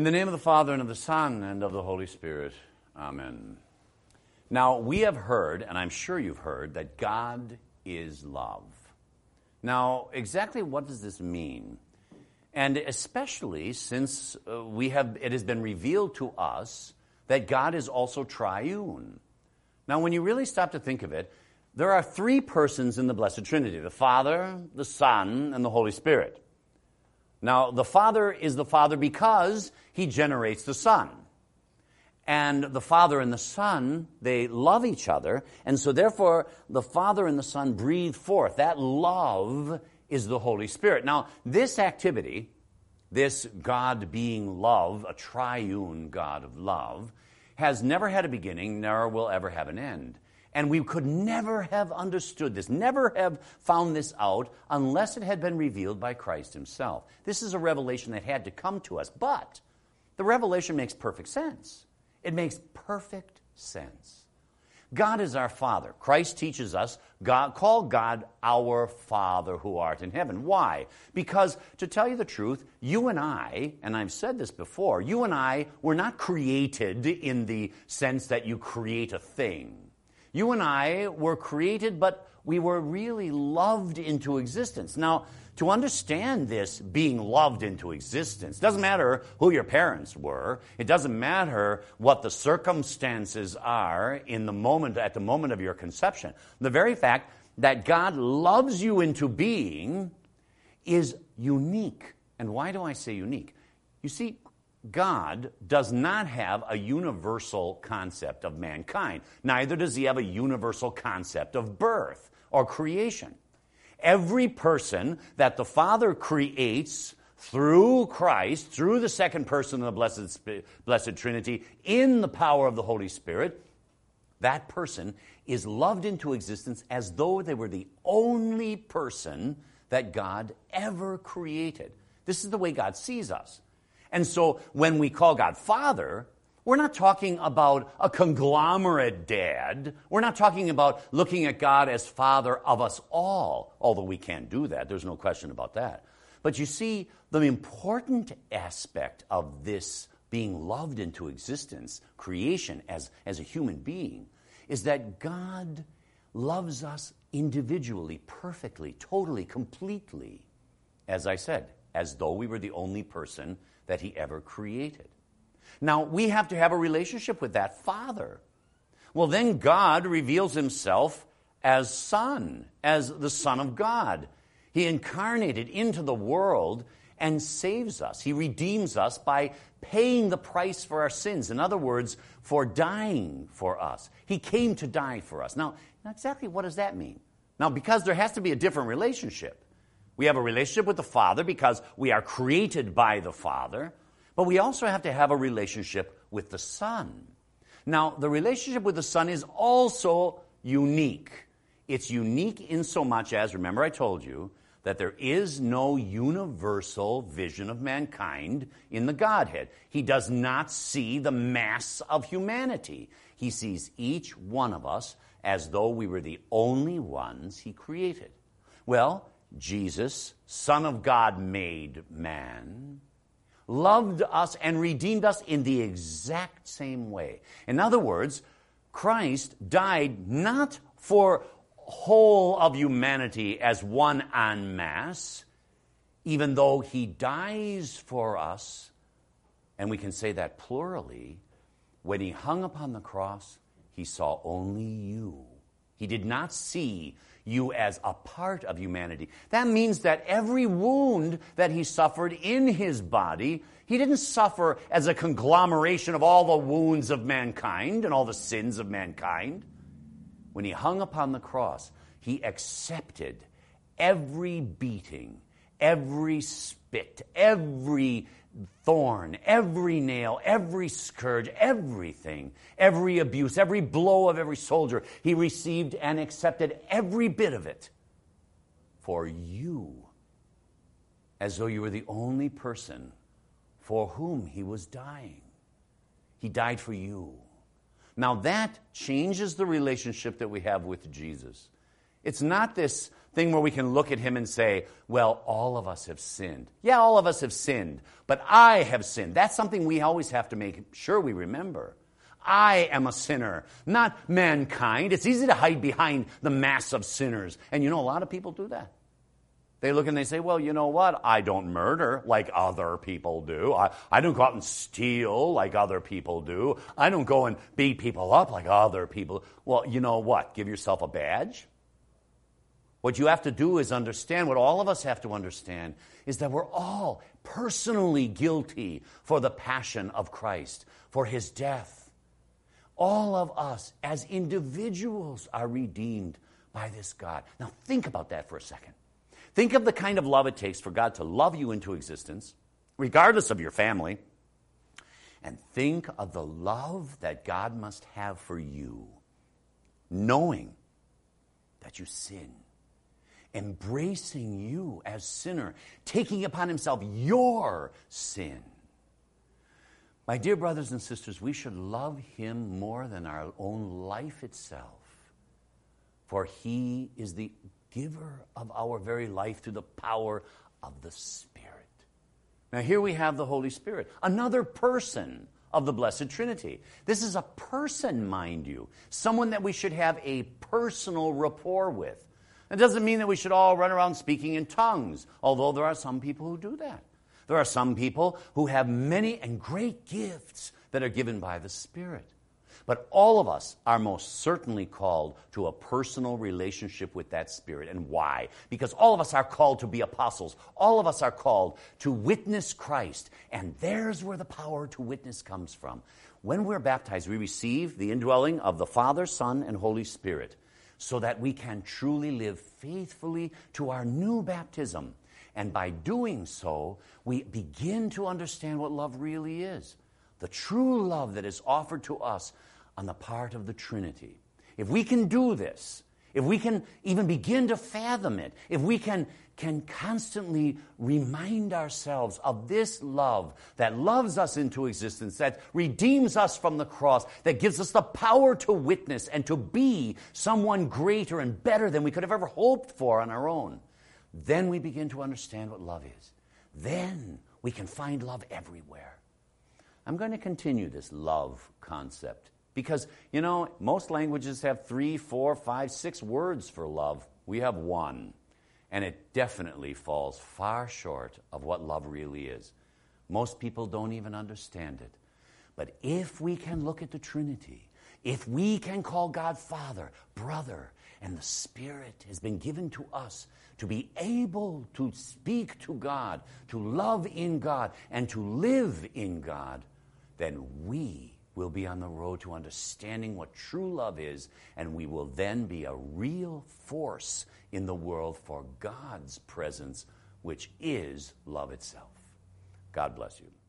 In the name of the Father, and of the Son, and of the Holy Spirit. Amen. Now, we have heard, and I'm sure you've heard, that God is love. Now, exactly what does this mean? And especially since it has been revealed to us that God is also triune. Now, when you really stop to think of it, there are three persons in the Blessed Trinity: the Father, the Son, and the Holy Spirit. Now, the Father is the Father because He generates the Son. And the Father and the Son, they love each other, and so therefore the Father and the Son breathe forth. That love is the Holy Spirit. Now, this activity, this God being love, a triune God of love, has never had a beginning, nor will ever have an end. And we could never have understood this, never have found this out unless it had been revealed by Christ Himself. This is a revelation that had to come to us, but the revelation makes perfect sense. It makes perfect sense. God is our Father. Christ teaches us, call God our Father who art in heaven. Why? Because, to tell you the truth, you and I, and I've said this before, you and I were not created in the sense that you create a thing. You and I were created, but we were really loved into existence. Now, to understand this being loved into existence, doesn't matter who your parents were. It doesn't matter what the circumstances are at the moment of your conception. The very fact that God loves you into being is unique. And why do I say unique? You see, God does not have a universal concept of mankind. Neither does He have a universal concept of birth or creation. Every person that the Father creates through Christ, through the second person of the Blessed Trinity, in the power of the Holy Spirit, that person is loved into existence as though they were the only person that God ever created. This is the way God sees us. And so when we call God Father, we're not talking about a conglomerate dad. We're not talking about looking at God as Father of us all, although we can't do that. There's no question about that. But you see, the important aspect of this being loved into existence, creation as a human being, is that God loves us individually, perfectly, totally, completely, as I said, as though we were the only person that He ever created. Now, we have to have a relationship with that Father. Well, then God reveals Himself as Son, as the Son of God. He incarnated into the world and saves us. He redeems us by paying the price for our sins. In other words, for dying for us. He came to die for us. Now, exactly what does that mean? Now, because there has to be a different relationship. We have a relationship with the Father because we are created by the Father, but we also have to have a relationship with the Son. Now, the relationship with the Son is also unique. It's unique in so much as, remember I told you, that there is no universal vision of mankind in the Godhead. He does not see the mass of humanity. He sees each one of us as though we were the only ones He created. Well, Jesus, Son of God made man, loved us and redeemed us in the exact same way. In other words, Christ died not for whole of humanity as one en masse, even though He dies for us, and we can say that plurally. When He hung upon the cross, He saw only you. He did not see you as a part of humanity. That means that every wound that He suffered in His body, He didn't suffer as a conglomeration of all the wounds of mankind and all the sins of mankind. When He hung upon the cross, He accepted every beating, every spit, every thorn, every nail, every scourge, everything, every abuse, every blow of every soldier. He received and accepted every bit of it for you, as though you were the only person for whom He was dying. He died for you. Now that changes the relationship that we have with Jesus. It's not this thing where we can look at him and say, well, all of us have sinned. Yeah, all of us have sinned, but I have sinned. That's something we always have to make sure we remember. I am a sinner, not mankind. It's easy to hide behind the mass of sinners. And you know, a lot of people do that. They look and they say, well, you know what? I don't murder like other people do. I don't go out and steal like other people do. I don't go and beat people up like other people. Well, you know what? Give yourself a badge. What you have to do is understand, what all of us have to understand, is that we're all personally guilty for the passion of Christ, for his death. All of us as individuals are redeemed by this God. Now think about that for a second. Think of the kind of love it takes for God to love you into existence, regardless of your family. And think of the love that God must have for you, knowing that you sin, embracing you as sinner, taking upon himself your sin. My dear brothers and sisters, we should love him more than our own life itself, for he is the giver of our very life through the power of the Spirit. Now here we have the Holy Spirit, another person of the Blessed Trinity. This is a person, mind you, someone that we should have a personal rapport with. It doesn't mean that we should all run around speaking in tongues, although there are some people who do that. There are some people who have many and great gifts that are given by the Spirit. But all of us are most certainly called to a personal relationship with that Spirit. And why? Because all of us are called to be apostles. All of us are called to witness Christ. And there's where the power to witness comes from. When we're baptized, we receive the indwelling of the Father, Son, and Holy Spirit, so that we can truly live faithfully to our new baptism. And by doing so, we begin to understand what love really is. The true love that is offered to us on the part of the Trinity. If we can do this, if we can even begin to fathom it, if we can constantly remind ourselves of this love that loves us into existence, that redeems us from the cross, that gives us the power to witness and to be someone greater and better than we could have ever hoped for on our own, then we begin to understand what love is. Then we can find love everywhere. I'm going to continue this love concept because, you know, most languages have 3, 4, 5, 6 words for love. We have one, and it definitely falls far short of what love really is. Most people don't even understand it. But if we can look at the Trinity, if we can call God Father, brother, and the Spirit has been given to us to be able to speak to God, to love in God, and to live in God, then we will be on the road to understanding what true love is, and we will then be a real force in the world for God's presence, which is love itself. God bless you.